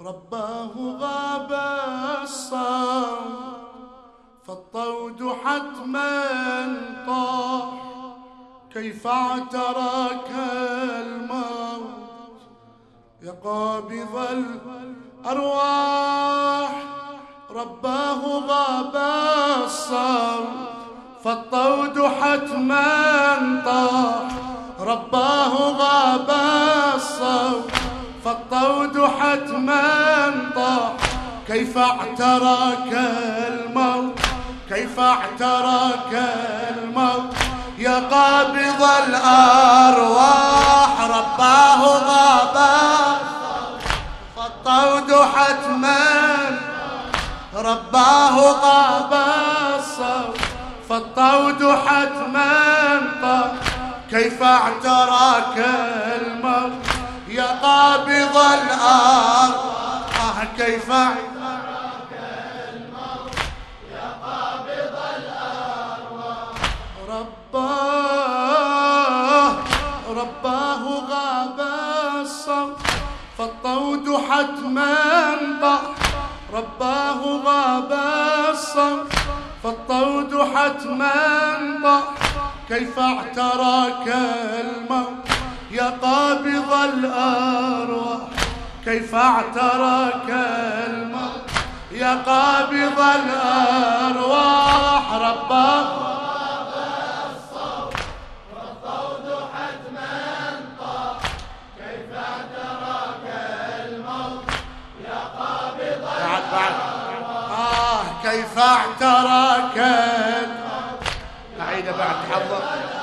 رباه غاب الصوت فالطود حتما طاح كيف اعتراك الموت يا قابض الأرواح رباه غاب الصوت فالطود حتما طاح رباه غاب الصوت فالطود حتما طاح كيف اعتراك الموت كيف اعتراك الموت يا قابض الأرواح رباه غاب فالطود حتما رباه غاب الصوت فالطود حتما طاح كيف اعتراك الموت يا قابض الأرواح كيف اعتراك الموت يا قابض الأرواح رباه غاب الصوت فالطود حتما طاح رباه غاب الصوت فالطود حتما طاح كيف اعتراك الموت يا قابض الأرواح كيف اعتراك الموت يا قابض الأرواح رباه غاب الصوت فالطود حتما طاح كيف اعتراك الموت يا قابض الأرواح كيف اعتراك الموت أعيد بعد حظك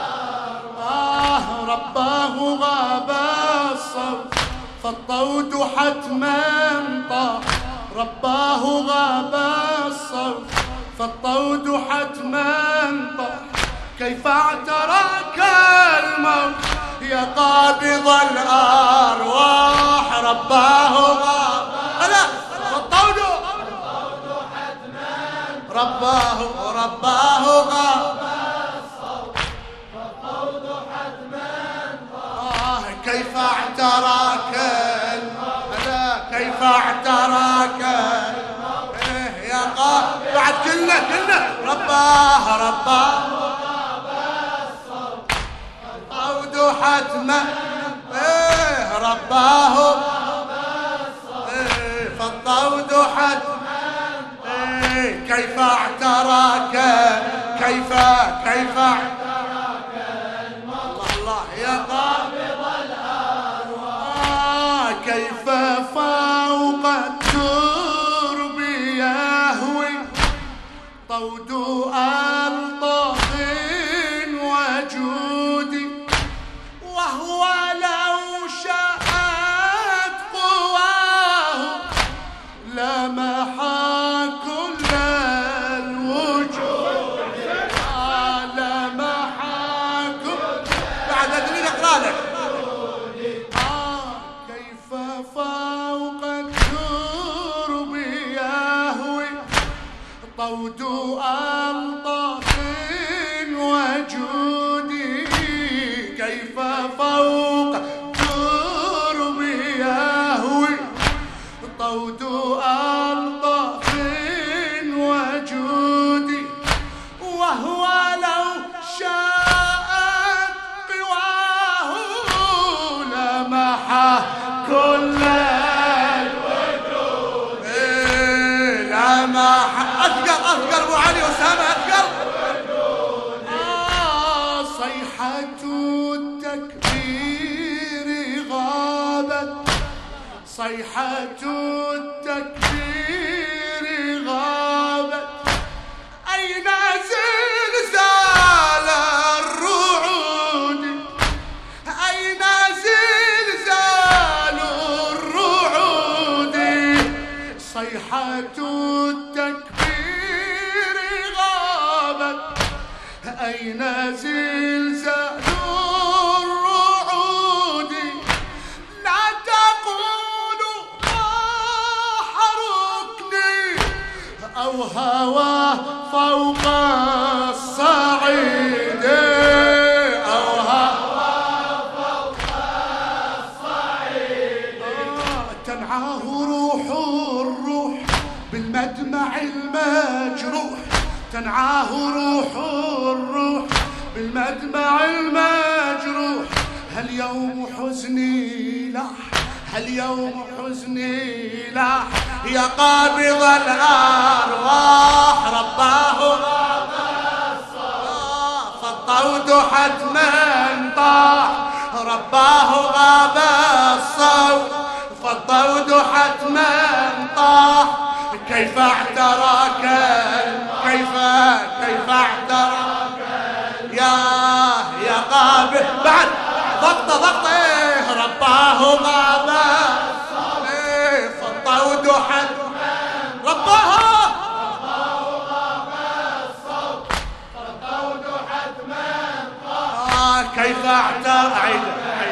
رباه غاب الصوت فالطود حتما طاح رباه غاب الصوت فالطود حتما طاح كيف اعتراك الموت يا قابض الأرواح رباه غاب فالطود حتما رباه غاب كيف اعتراك كيف اعتراك يا قابض بعد كلنا رباه الطود حتما رباه فالطود حتما كيف اعتراك كيف اعتراك الله يا قابض كيف فوق الترب يهوي طود ألطف وجود وهو لو شاءت قواه لمحى كل الوجود لمحى كل بعد أدري أقرأ لك فوق الترب يهوي طود ألطف وجودي كيف فوق الترب يهوي طود ألطف وجودي وهو لو شاءت قواه لمحى كل الوجود لمحى أذكر أبو علي وسامة أذكر صيحة التكبير غابت صيحة التكبير غابت أين زلزال الرعود أين زلزال الرعود صيحة التكبير غابت أين زلزال الرعود لا تقولوا راح ركني أو هوى فوق الصعيد أو هوى فوق الصعيد تنعاه روح بالمدمع المجروح تنعاه روح الروح بالمدمع المجروح هاليوم حزني لاح هاليوم حزني لاح يا قابض الأرواح رباه فالطود حتما طاح رباه غاب الصوت فالطود حتما طاح كيف اعتراك كيف اعتراك يا قابل بعد ضغطة رباه غاب فالطود حتما رباه غاب الصوت فالطود حتما كيف اعتراك عيد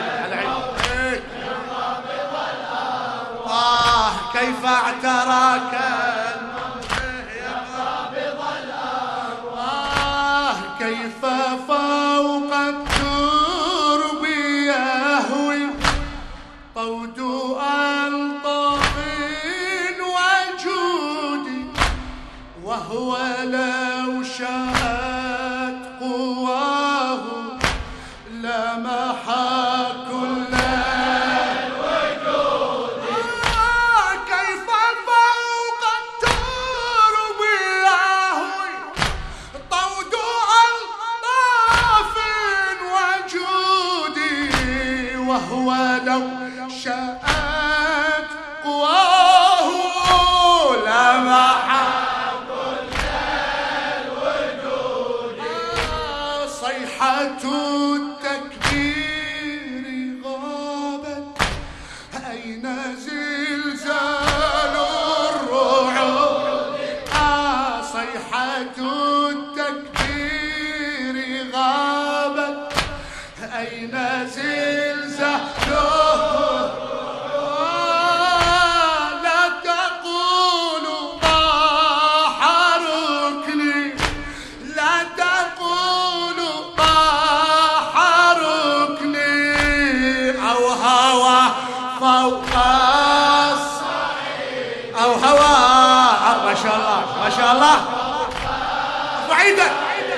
كيف اعتراك يا قابض الأرواح كيف فوق الترب يهوي طود ألطف وجود وهو لو شاءت قواه لمحى كل وهو لو شاءت قواه لمحى كل الوجود صيحة التكبير غابت أين زلزال الرعود صيحة التكبير غابت أين زلزال لا تقولوا طاح ركني لا تقولوا طاح ركني أو هوى فوق الصعيد أو هوى ما شاء الله ما شاء الله بعيدة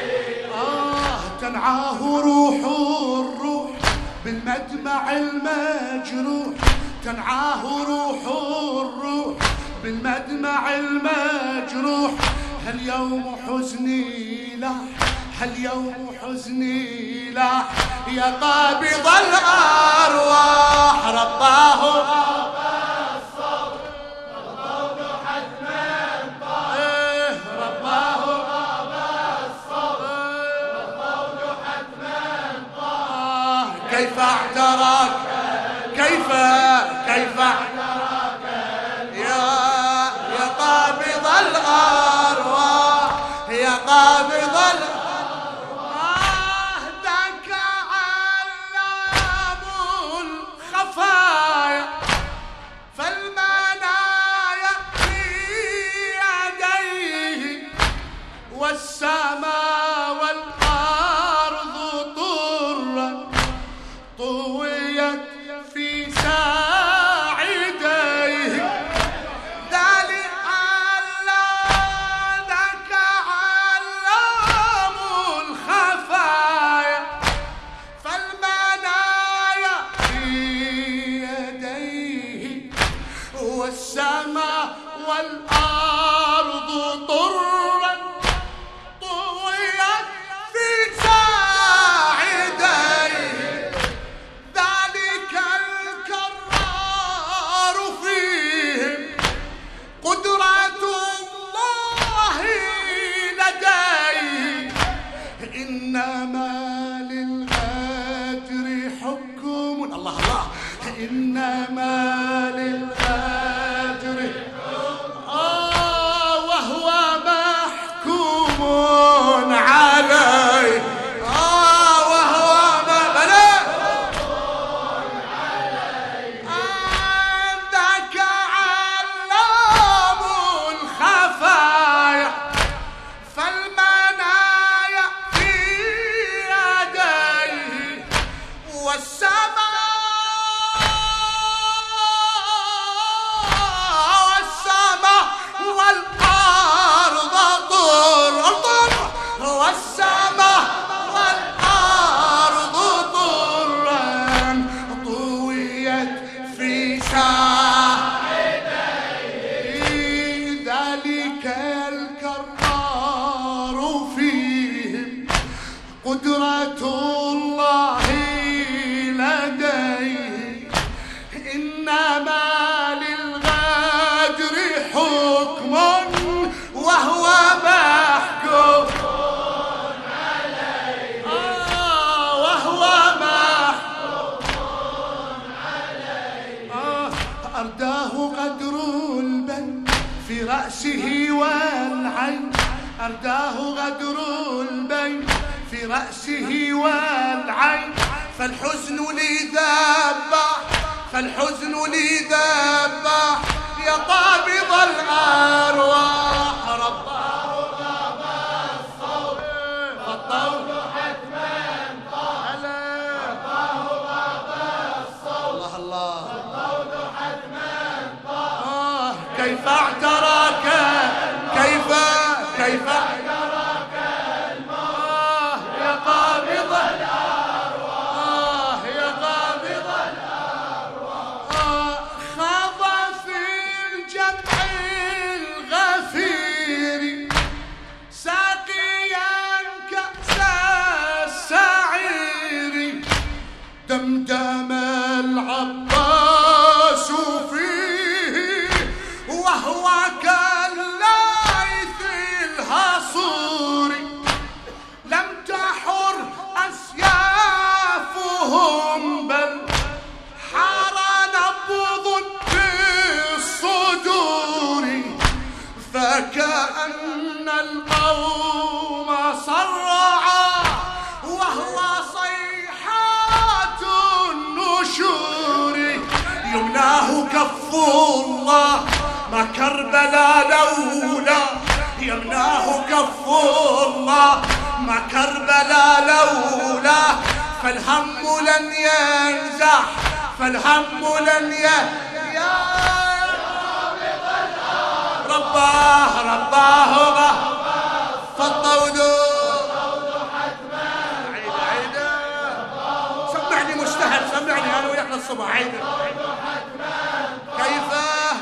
تنعاه روح الروح بالمدمع المجروح تنعاه روح الروح بالمدمع المجروح هاليوم حزني لاح هاليوم حزني لاح يا قابض الأرواح رباه غاب الصوت والطود حتما طاح رباه غاب الصوت والطود حتما طاح كيف اعتراك كيف اعتراك يا قابض الأرواح يا قابض الأرواح ذاك علام الخفايا فالمنايا في يديه والسماء والأرض طرا طويت في ساعديه ذاك علام الخفايا فالمنايا في يديه والسماء والأرض طرا طويت في ساعديه ذلك الكرار فيهم قدرة الله لديه إنما للغدر حكم الله الله إنما للغدر وهو ما في رأسه والعين أرداه غدر البين في رأسه والعين فالحزن لي ذبح فالحزن لي ذبح يا قابض الأرواح رباه غاب الصوت فالطول حتما طال رباه غاب الصوت الله فالطول حتما طال كيف اعتراك كيف اعتراك الموت يا قابض الأرواح يا قابض الأرواح خاض في الجمع الغفير ساقيا كأس السعير دمدم العباس فيه وهو كالليث الهصور لم تحر أسيافهم بل حار نبض في الصدور فكأن القوم صرعا وهو صيحات النشور يمناه كف الله ما كربلا لولا يمناه كف الله ما كربلا لولا فالهم لن ينزح فالهم لن يا رباه فالطود حتما عيد سمعني مجتهد سمعني انا وياك للصبح عيد كيف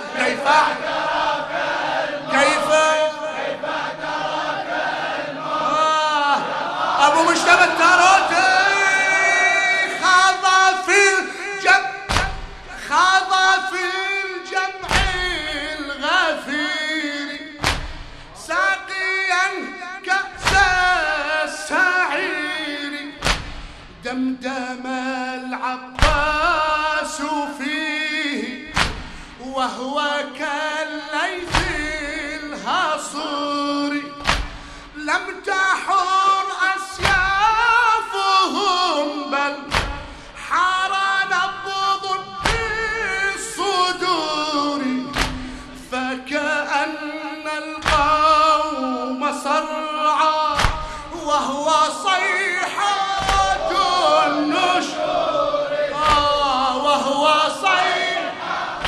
ابو مجتبى التاروتي خاض في الجمع الغفير ساقيا كأس السعير دمدم العباس فيه وهو كالليث الهصور لم تحر أسيافهم بل حار نبض في الصدور فكأن القوم صرعا وهو صيحات النشور وهو صيحات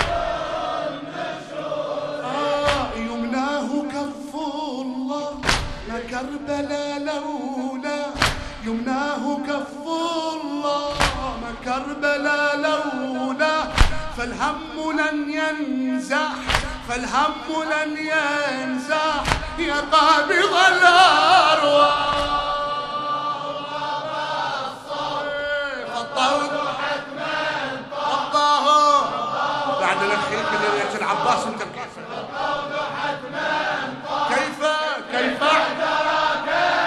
النشور يمناه كف الله ما كربلا لولا يمناه كف الله ما كربلا لولا فالهم لن ينزح يا قابض الأرواح الطود حتما الله بعد الاخير من ريت العباس انت كيف اعتراك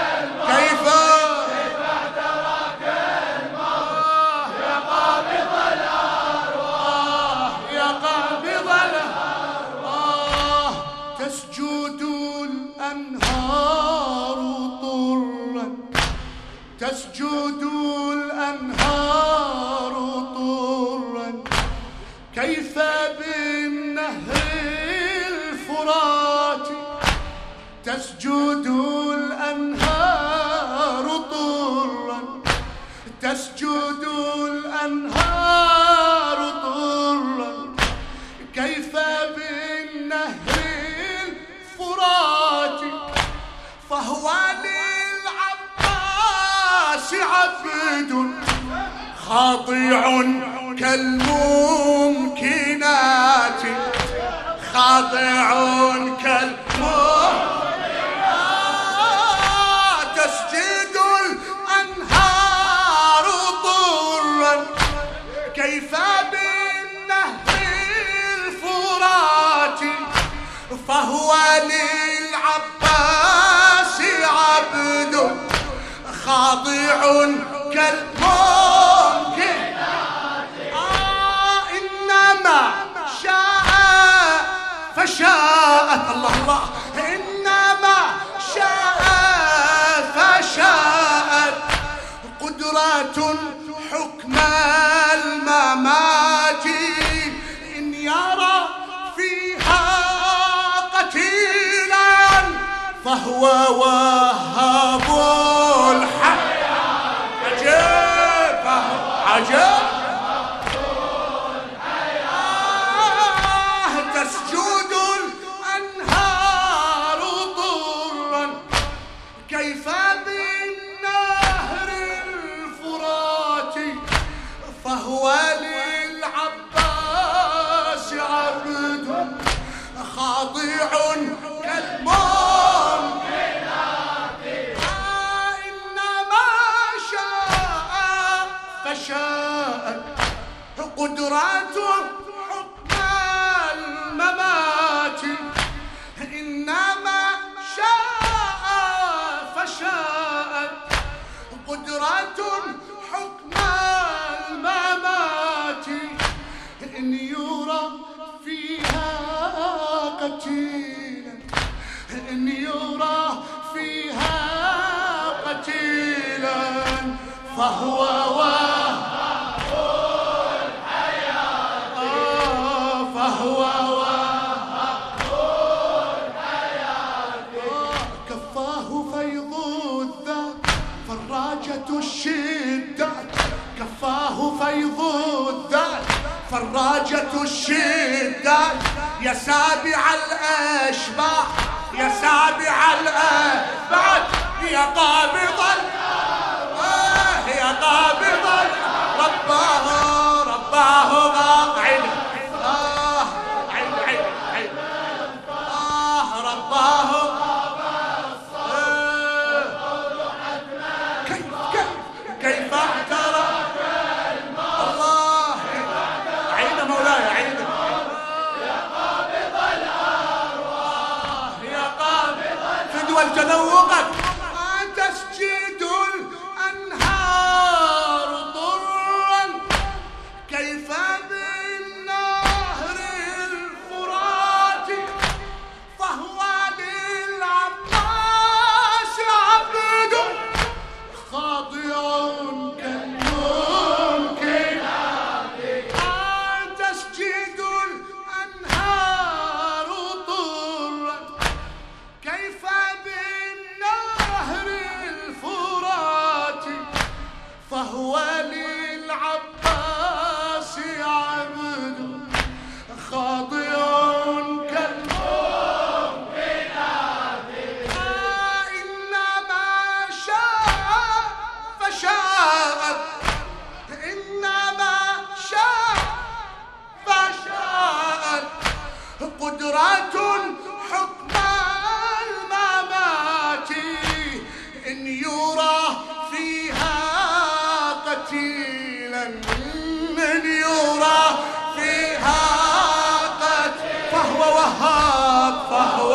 الموت يا قابض الأرواح يا قابض الأرواح تسجد الأنهار طرا كيف بالنهر الفرات تسجد الأنهار طرا كيف بالنهر الفرات فهو للعباس عبد خاضع كالممكنات تسجد الأنهار طرا كيف بالنهر الفرات فهو للعباس عبد خاضع كالممكنات إنما شاء فشاءت. الله الله. إنما شاءت فشاءت قدرة حكم الممات إن يرى فيها قتيلا فهو وهاب الحياة. عجيب عجيب. تسجد الأنهار ضرا كيف بالنهر الفرات فهو للعباس عبد خاضع كالمنكرات. إنما شاء فشاءت قدرته الممات إنما شاء فشاءت قدرة حكم الممات إن يرى فيها قتيلا إن يرى فيها قتيلا فهو وهاب الحياة. فهو الشدات كفاه فيض الذات فراجة الشدات يا سابع الأشباح يا سابع الأبعاد يا قابض يا قابض رباه رباه عين عين عين عين رباه كيف اعترف الله. عيد مولاي عيد يا قابض الأرواح يا قابض فدوى تذوقك تسجد الأنهار ضرا كيف بالنهر الفرات فهو للعباس عبد خاضع كالمنكرات. تسجد الأنهار ضرا كيف بالنهر الفرات فهو للعباس عبد خاضع كالمنكرات. إنما شاء فشاءت إنما شاء فشاءت قدرة حكم الممات إن يرى فيها قتيلا إن يرى فيها قتيلا فهو وهاب فهو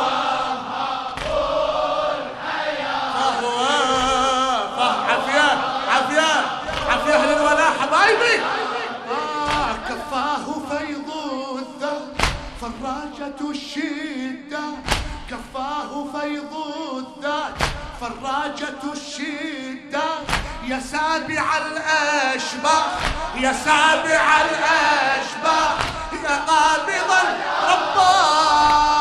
عافية أهل الولاء حبايبي. كفاه فيض الذات فراجة الشدة كفاه فيض الذات فراجة الشدة يا سابع الأشباح يا سابع الأشباح يا قابض الرباح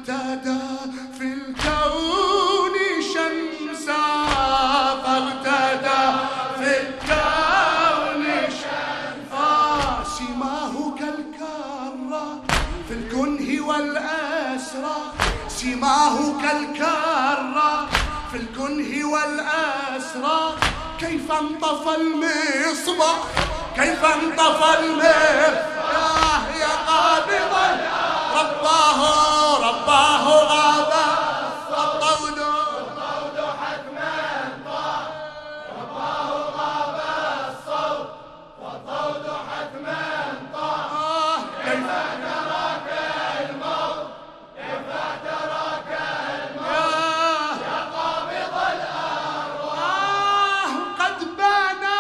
فارتدى في الكون شمسا، فارتدى في الكون شمسا، سماه كالكرة في الكنه والأسرى، سماه كالكرة في الكنه والأسرى. كيف انطفى المصباح، كيف انطفى المصباح يا قابضا رباه رباه غابا الطود حتما طاح، رباه غابا الصوت والطود حتما طاح. كيف اعتراك الموت، كيف اعتراك الموت يا قابض الأرواح. قد بانا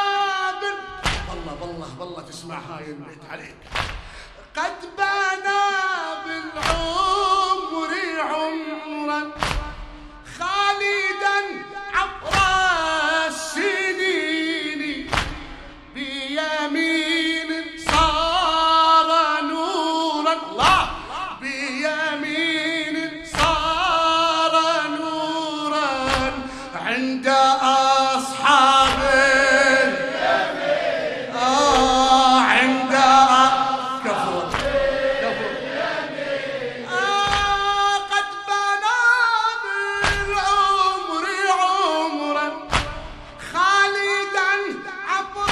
والله تسمع هاي البيت عليك. قد بانا بالعمر عمرا خالدا عبر السنين، بيمين صار نورا، الله بيمين صار نورا عند أصحاب اليمين، عند كفور قد بنى بالعمر عمرا خالدا عبر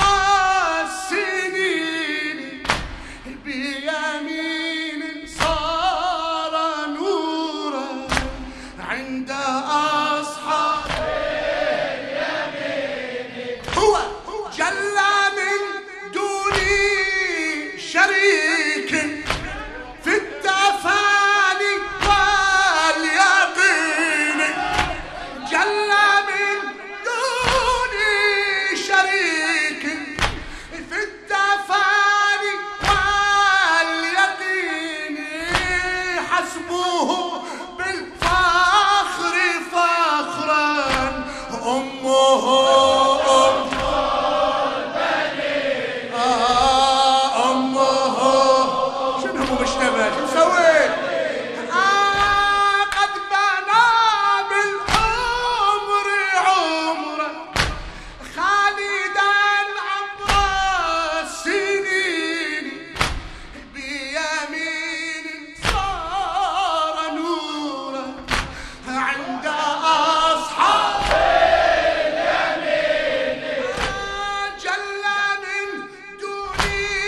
السنين، بيمين صار نورا عند أصحاب اليمين. هو جل من دون شريك في التفاني واليقين، جل من دون شريك في التفاني واليقين. حسبه بالفخر فخرا أمه قد بنى بالعمر عمرا خالدا عبر السنين، بيمين صار نورا عند أصحاب اليمين. جل من دون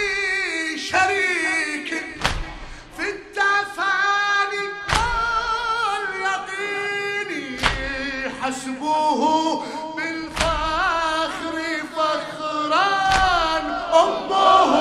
شريك في التفاني واليقين. حسبه بالفخر فخرا أمه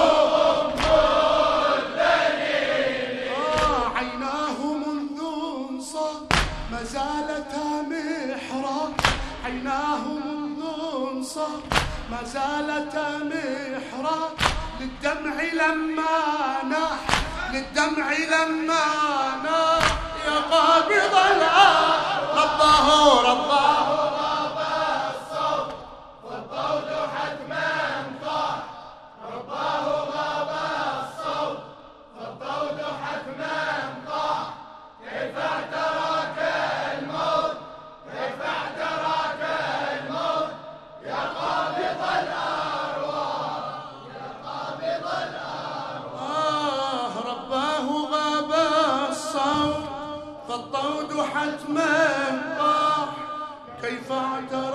الذليل. عيناه منذ انصى ما زالتا محرا، عيناه منذ انصى ما زالتا محرا. للدمع لما ناح، للدمع لما ناح يا قابض الأرض رباه رباه غابا الصوت والطود حتما طاح، رباه غابا الصوت والطود حتما طاح. كيف اعتراك الموت، كيف اعتراك الموت يا قابض الأرواح، يا قابض الأرواح. رباه غابا الصوت فالطود حتما طاح. كيف اعتراك